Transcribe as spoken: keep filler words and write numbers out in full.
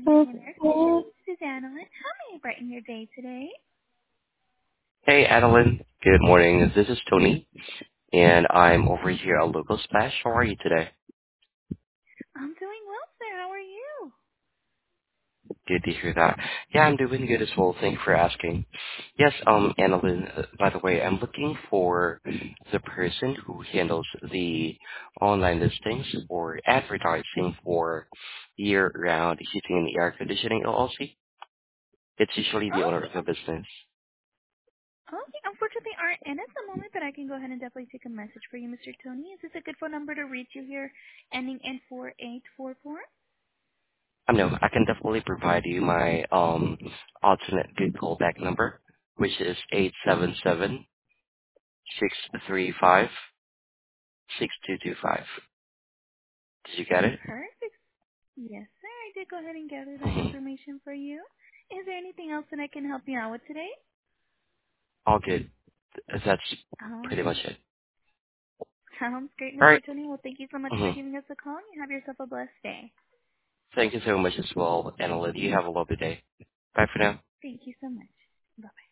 Speaking of Nurse, this is Annalyn. How may I brighten your day today? Hey, Adeline. Good morning. This is Tony, and I'm over here at Local Splash. How are you today? I'm doing well, sir. How are you? Good to hear that. Yeah, I'm doing good as well. Thank you for asking. Yes, um, Annalyn, uh, by the way, I'm looking for the person who handles the online listings or advertising for year-round heating and air conditioning L L C. It's usually the owner Okay. of the business. Okay. Unfortunately, aren't in at the moment, but I can go ahead and definitely take a message for you, Mister Tony. Is this a good phone number to reach you here, ending in four eight four four? I know I can definitely provide you my um alternate good callback number, which is eight seven seven six three five six two two five. Did you get it? Perfect. Yes, sir. I did go ahead and gather that Mm-hmm. information for you. Is there anything else that I can help you out with today? All good. That's Um, pretty much it. sounds great, All Mister right. Tony. Well, thank you so much for Mm-hmm. giving us a call. You have yourself a blessed day. Thank you so much as well, Annalyn. You have a lovely day. Bye for now. Thank you so much. Bye-bye.